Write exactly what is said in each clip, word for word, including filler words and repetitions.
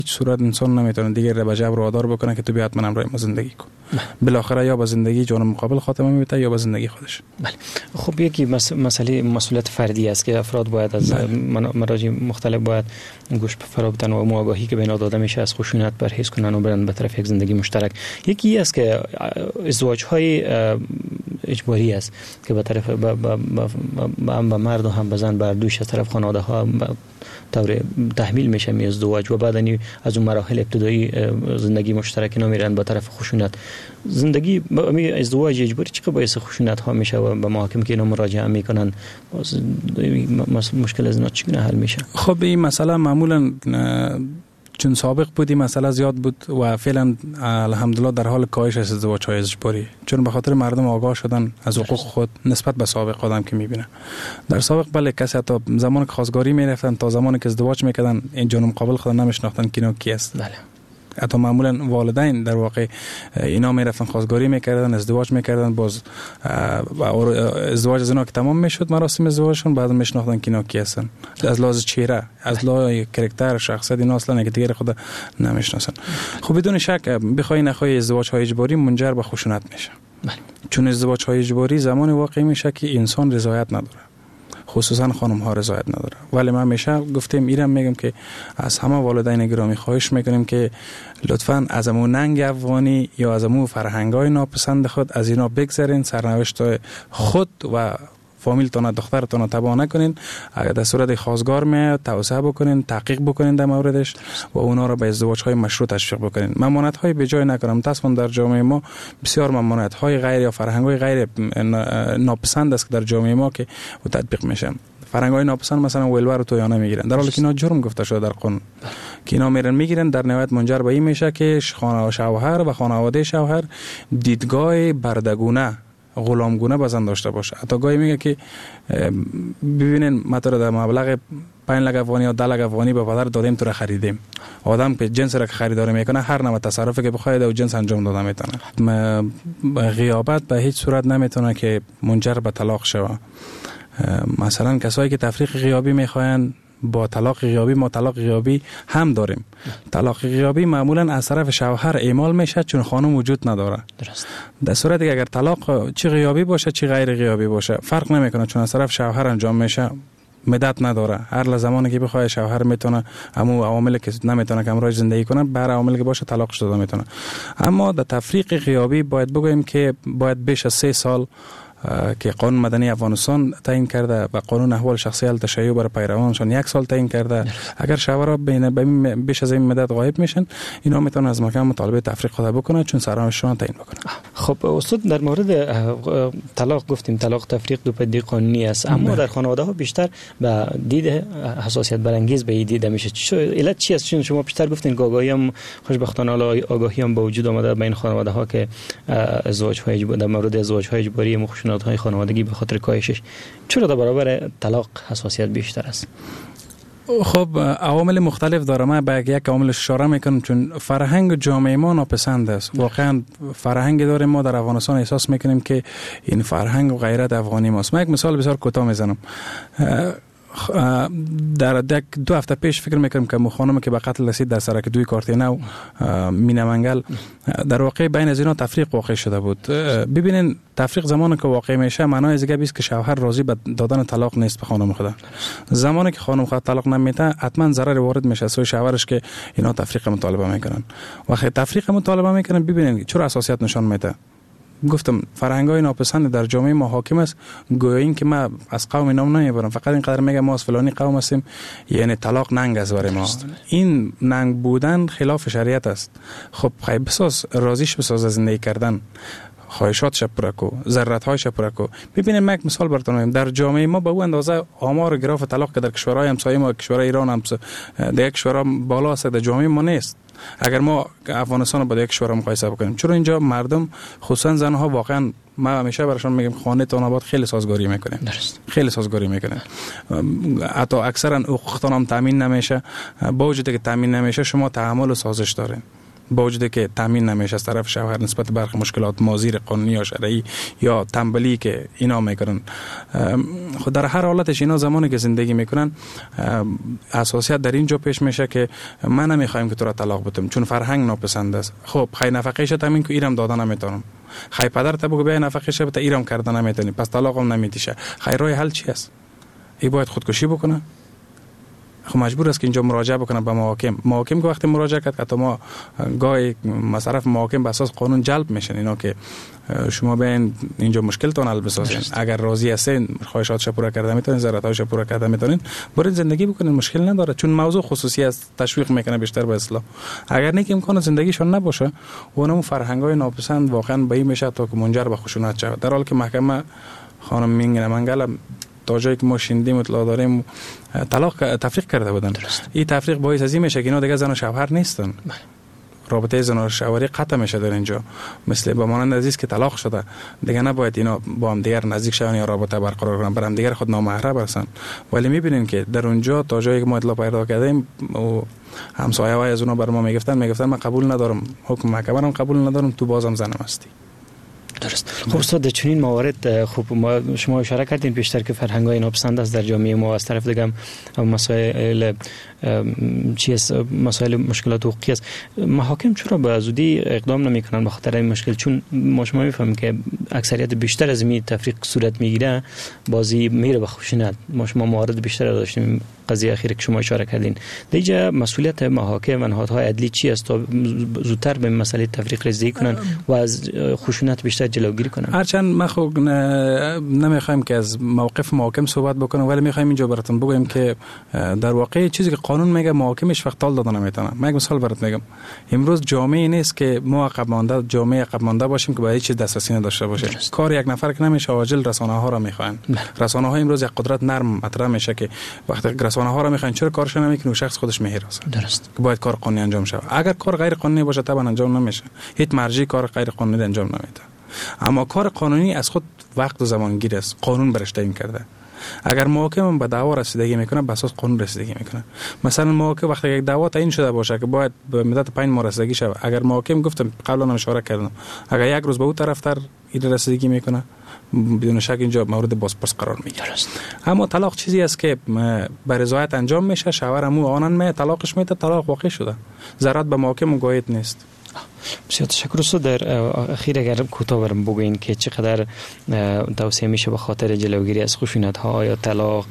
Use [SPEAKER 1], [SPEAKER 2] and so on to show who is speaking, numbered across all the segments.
[SPEAKER 1] هیچ صورت انسان نمیتونه دیگه رو به جبر وادار بکنه که تو بیا حتما همراه ما زندگی کن. بالاخره یا با زندگی جانب مقابل خاتمه میده یا با زندگی خودش.
[SPEAKER 2] بله. خب یکی مس... مسئله مسئولیت فردی است که افراد باید از من... مراجع مختلف باید گوش فرا بدن و آگاهی که به اینا داده میشه از خشونت پرهیز کنن و برن به طرف یک زندگی مشترک. یکی است که ازدواج های اجباری است که به طرف با با با با مرد و هم به زن بر دوش از طرف خانواده ها طور تحمیل میشه می ازدواج و بعد از اون مراحل ابتدایی زندگی مشترک نمیرن به طرف خشونت. زندگی می ازدواج اجباری چقدر باعث خشونت ها میشه و به محاکم که اینا مراجعه میکنن مشکل از اینا چگونه حل میشه؟
[SPEAKER 1] خب این مسئله معمولا چون سابق بودی مسئله زیاد بود و فعلا الحمدلله در حال کاهش است ازدواج های اجباری، چون به خاطر مردم آگاه شدن از حقوق خود نسبت به سابق آدم که میبینه. در سابق بله کسی حتی زمان که خواستگاری میرفتن تا زمانی که ازدواج میکردن این جانب مقابل خود نمیشناختن که اینا کی است.
[SPEAKER 2] بله.
[SPEAKER 1] حتی معمولا والدین در واقع اینا میرفتن خواستگاری میکردن، ازدواج میکردن، باز ازدواج از اینا که تمام میشد مراسم ازدواجشون بعد میشناختن که اینا کی هستن از لحاظ چهره، از لحاظ کاراکتر، شخصیت اینا اصلا که دیگه خود نمیشناسن. خب بدون شک بخوای نخوای ازدواج های اجباری منجر به خشونت میشه.
[SPEAKER 2] بله.
[SPEAKER 1] چون ازدواج های اجباری زمان واقعی میشه که انسان رضایت نداره، خصوصا خانم ها رضایت نداره. ولی من همیشه گفتم ایرم میگم که از همه والدین گرامی خواهش میکنیم که لطفاً از امون ننگ افغانی یا از امون فرهنگای ناپسند خود از اینا بگذارین، سرنوشت خود و فامیلتون دخترتون تبا نکنین. اگر در صورت خواستگار میاد توسعه بکنین، تحقیق بکنین در موردش و اونا رو به ازدواج های مشروع تشویق بکنین. ممانعت های به جای نکنم. تصمیم در جامعه ما بسیار ممانعت های غیر یا فرهنگ های غیر ناپسند است که در جامعه ما که تطبیق میشن. فرهنگ های ناپسند مثلا ولور و تویانه میگیرن، در حالی که اینا جرم گفته شده در قانون که اینا میرن میگیرن، در نهایت منجر به این میشه که خانواده شوهر و خانواده شوهر دیدگاه بردگونه غلامگونه بزن داشته باشه. حتی گاهی میگه که ببینین ما تو در مبلغ پنج لک افغانی یا ده لک افغانی به پدر دادیم تو را خریدیم. آدم که جنس را خریداری میکنه هر نوع تصرفی که بخواد او جنس انجام داده میتونه. غیابت به هیچ صورت نمیتونه که منجر به طلاق شوه. مثلا کسایی که تفریق غیابی میخواین با طلاق غیابی ما طلاق غیابی هم داریم. طلاق غیابی معمولا از طرف شوهر اعمال میشه چون خانم وجود نداره.
[SPEAKER 2] درست. در
[SPEAKER 1] صورتی که اگر طلاق چه غیابی باشه چه غیر غیابی باشه فرق نمیکنه، چون از طرف شوهر انجام میشه، مدت نداره. هر زمانی که بخواد شوهر میتونه همو عواملی که نمیتونه که همراهش زندگی کنه بر عواملی که باشه طلاق شده میتونه. اما در تفریق غیابی باید بگویم که باید بیش از سه سال که قانون مدنی افغانستان تعیین کرده و قانون احوال شخصی التشیع برای پیروانشان یک سال تعیین کرده. اگر شوهرها بین بیش از این مدت غایب میشن اینا میتونن از محکمه مطالبه تفریق خود بکنه چون سرنوشتشون تعیین بکنه.
[SPEAKER 2] خب استاد در مورد طلاق گفتیم طلاق تفریق دو پدیده قانونی است، اما در خانواده ها بیشتر به دید حساسیت برانگیز به دیده میشه. چه علت چی است؟ چون شما بیشتر گفتین که آگاهی هم خوشبختانه آگاهی هم به وجود آمده بین خانواده ها که ازدواج های اجباری در مورد ازدواج های اجباری مخشونت های خانوادگی به خاطر کاهشش چرا در برابر طلاق حساسیت بیشتر است؟
[SPEAKER 1] خب عوامل مختلف داره. من به یک عاملش اشاره میکنم چون فرهنگ جامعه ما ناپسند است. واقعا فرهنگ داریم ما در افغانستان احساس میکنیم که این فرهنگ و غیرت افغانی ماست. من یک مثال بسیار کوتاه میزنم. در دو هفته پیش فکر میکنم که خانم که به قتل رسید در سرک دوی کارتینو مینه منگل در واقع بین از اینا تفریق واقع شده بود. ببینین تفریق زمانی که واقع میشه معنای از دیگه است که شوهر راضی به دادن طلاق نیست به خانم خدا. زمانی که خانم خود طلاق نمیده حتما ضرر وارد میشه سوی شوهرش که اینا تفریق مطالبه میکنن. وقتی تفریق مطالبه میکنن ببینین چرا حساسیت نشان میده. گفتم فرهنگای ناپسند در جامعه ما حاکم است. گویا این که ما از قوم نام نمیبرم، فقط اینقدر میگم ما از فلانی قوم هستیم، یعنی طلاق ننگ است برای ما. این ننگ بودن خلاف شریعت است. خب خیلی بساز راضیش بساز زندگی کردن، خواهشاتش پورا کو، ضرورت‌هایش پورا کو. ببینید من یک مثال براتون میگم. در جامعه ما به اون اندازه آمار گراف طلاق که در کشورهای همسایه ما، کشورهای ایران هم در یک کشورها بالا است، در جامعه ما نیست. اگر ما افغانستان رو با یک کشور مقایسه بکنیم، چون اینجا مردم خصوصا زنها واقعا ما همیشه براشون میگم خانه تان آباد خیلی سازگاری میکنه. درست. خیلی سازگاری میکنه. حتی اکثرا حقوقتان هم تامین نمیشه. با وجودی که تامین نمیشه شما تحمل و سازش دارین. با وجودی که تامین نمیشه از طرف شوهر نسبت به برخی مشکلات مازیر قانونی یا شرعی یا تنبلی که اینا میکنن. خود در هر حالتش اینا زمانی که زندگی میکنن اساسیت در اینجا پیش میشه که من نمیخوایم که تو را طلاق بدم چون فرهنگ ناپسند است. خب خی نفقهش تامین کو ایرم دادن نمیتونم، خی پدر تا بگو بیا نفقهش بده ایرم کردن نمیتونی، پس طلاقم نمیدیشه. خی راه حل چی است؟ ای باید خودکشی بکنه؟ خب مجبور است که اینجا مراجعه بکنه به محاکم. محاکم که وقتی مراجعه کرد که ما گاهی مصرف محاکم به اساس قانون جلب میشن اینا که شما بین اینجا مشکلتون حل بسازین، اگر راضی هستین خواهشاتش پورا کرده میتونین، ضرورتاش پورا کرده میتونین، برید زندگی بکنین، مشکل نداره چون موضوع خصوصی است، تشویق میکنه بیشتر به اصلاح. اگر نه که امکان زندگیشون نباشه اونم فرهنگای ناپسند واقعا به این میشه تا که منجر به خشونت شود. در حالی که محکمه خانم مینگ منگل تا جایی که ما شنیدیم اطلاع داریم طلاق تفریق کرده بودن. این تفریق باعث از این میشه که اینا دیگه زن و شوهر نیستن، رابطه زن و شوهری قطع میشه در اینجا. مثل به مانند عزیز که طلاق شده دیگه نباید اینا با هم دیگر نزدیک شون یا رابطه برقرار کنن، برام دیگر خود نامحرم هستن. ولی میبینین که در اونجا تا جایی که ما اطلاع پیدا کردیم همسایه های از اونا بر ما میگفتن میگفتن من قبول ندارم، حکم محکمه رو قبول ندارم، تو بازم زنم هستی.
[SPEAKER 2] درست. خب استاد چنین موارد خوب ما شما اشاره کردین بیشتر که فرهنگ‌های ناپسند است در جامعه ما، از طرف دیگه مسائل چی است، مسائل مشکلات حقوقی است. محاکم چرا به زودی اقدام نمی‌کنن به خاطر این مشکل؟ چون ما شما می‌فهمیم که اکثریت بیشتر از این تفریق صورت میگیره بازی میره به خشونت. ما شما موارد بیشتر داشتیم، قضیه اخیری که شما اشاره کردین. دیگه مسئولیت محاکم و نهادهای عدلی چی است تا زودتر به مسئله تفریق رسیدگی کنن و از خشونت بیشتر جلوگیری کنن؟
[SPEAKER 1] هرچند ما خب نمیخوایم که از موقف محاکم صحبت بکنم، ولی میخوایم اینجا براتون بگم که در واقع چیزی که قانون میگه محاکمش وقت تال دادن نمیتونه. من یک مثال برات میگم. امروز جامعه نیست که ما عقب مانده جامعه عقب مانده باشیم که به هیچ چیز دسترسی نداشته باشه. کار یک نفر که نمیشه عاجل رسانه ها را میخوان. رسانه ها امروز یک قدرت نرم مطرح میشه که وقتی رسانه ها را میخوان چرا کارش نمیکنه و شخص خودش میهراس.
[SPEAKER 2] درست.
[SPEAKER 1] که باید کار قانونی انجام شه. اگر کار غیر قانونی باشه طبعا انجام نمیشه. هیچ مرجعی کار غیر قانونی انجام نمیده. اما کار قانونی از خود وقت و زمان گیر است. قانون برش تعیین کرده. اگر محاکم به دعوا رسیدگی میکنه به اساس قانون رسیدگی میکنه. مثلا محاکم وقتی یک دعوا تعیین شده باشه که باید به مدت پنج ماه رسیدگی شه، اگر محاکم گفتم قبلا هم اشاره کردم اگر یک روز به اون طرفدار این رسیدگی میکنه بدون شک اینجا مورد بازپرس قرار میگیره. اما طلاق چیزی است که به رضایت انجام میشه، شوهر مو آنن می طلاقش میده، طلاق واقع شده، ضرورت به محاکم گوید نیست.
[SPEAKER 2] بسیار تشکر استاد. در اخیر اگر کوتاه برام بگوین که چقدر توصیه میشه به خاطر جلوگیری از خشونت ها یا طلاق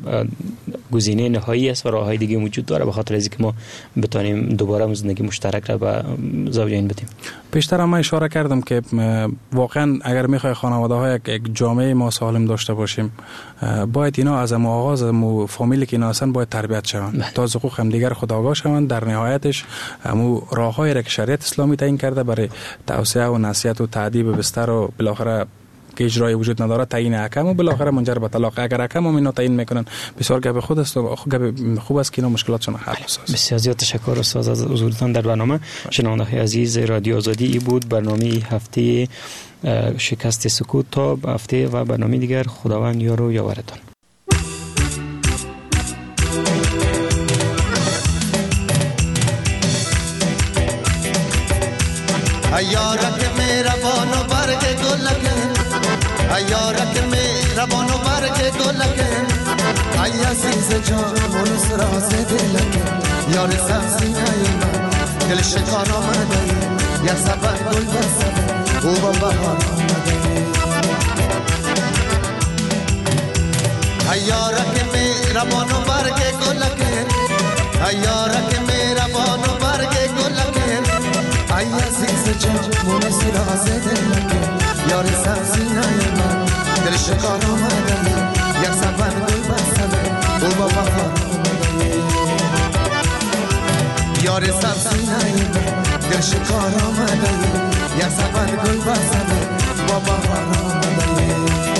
[SPEAKER 2] گزینه نهایی است و راههای دیگه وجود داره به خاطر اینکه ما بتونیم دوباره زندگی مشترک را به زوجین بدیم؟
[SPEAKER 1] پیشتر هم اشاره کردم که واقعا اگر میخوای خانواده های یک جامعه ما سالم داشته باشیم باید اینا از مو آغاز مو فامیلی که اینا هستن باید تربیت شوند تا از حقوق هم دیگر خود آگاه شوند. در نهایتش مو راههای را که شریعت اسلامی تعیین کرده برای توصیه و نصیحت و تعدیب بستر و بالاخره که اجرای وجود نداره تعیین حکم و بالاخره منجر به طلاق. اگر حکم هم اینا تعیین میکنن بسیار گپ خود است و گپ خوب است که اینا مشکلاتشون حل بشه.
[SPEAKER 2] بسیار زیاد تشکر استاد از حضورتان در برنامه. شنوندگان عزیز رادیو آزادی ای بود برنامه هفته شکست سکوت. تا هفته و برنامه دیگر خداوند یار و یاورتان.
[SPEAKER 3] ایارک مهربان و برگ گلکن، ایارک مهربان و برگ گلکن، ای عزیز جان منس راز دلکن، یار سبزینه من دل شکان آمده، یا سبر گل بسده او با بهار آمده. ایارک مهربان و برگ گلکن، ایارک مهربان و برگ گلکن، ای عزیز جان منس راز دلکن، یار سبزینه من دل شکان آمده، یک سفر گل بسده او با بهار آمده. یار سبزینه من دل شکان آمده، یک سفر گل بسده با بهار آمده.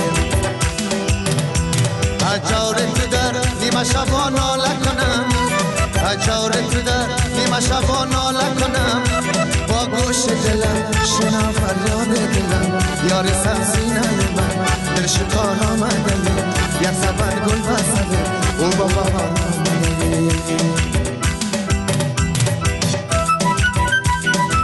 [SPEAKER 3] اجار تو در نیمه شبا ناله کنم، اجار تو در نیمه شبا ناله کنم، با گوش دلم شنا فریاد دلم، یار سبزینه من دل شکار آمده، یک سفر گل بسده او با بهار آمده.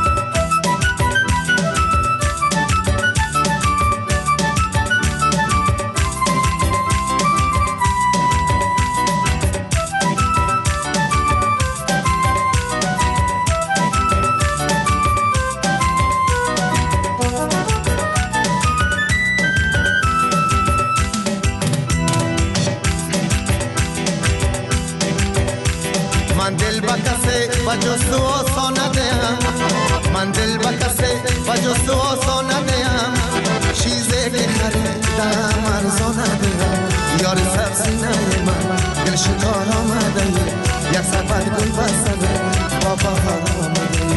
[SPEAKER 3] جستو آسان ندیم من دل با کسی و جستو آسان ندیم چیزی که خریدم ارزان ندیم یار سبزینه من دل شکار آمده یک سفر گل بسته با بهار آمده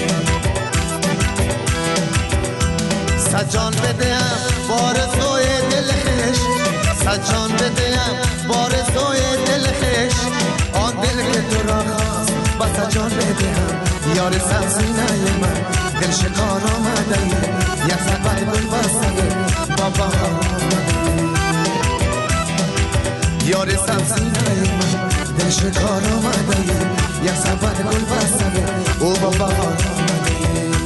[SPEAKER 3] سجان بدیم بارزوی دل خش سجان بدیم بارزوی دل خش آن دل که تو را خواست با سجان بدیم یار سبزینه من دل شکار آمده یک سفر گل بسته با بهار آمده یار سبزینه من دل شکار آمده یک سفر گل بسته او با بهار آمده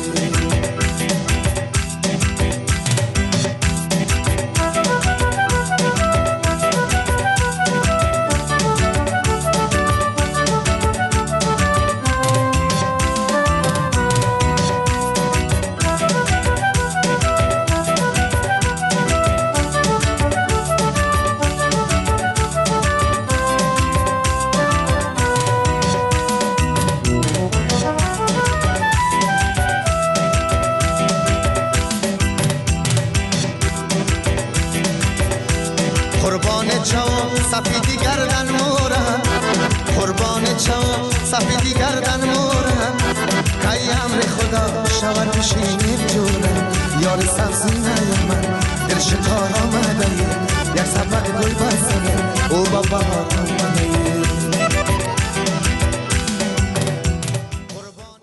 [SPEAKER 3] قربان چاو سفیدی گردن مورم قربان چاو سفیدی گردن مورم که امر خدا شود بشینیم جورم یار سبزی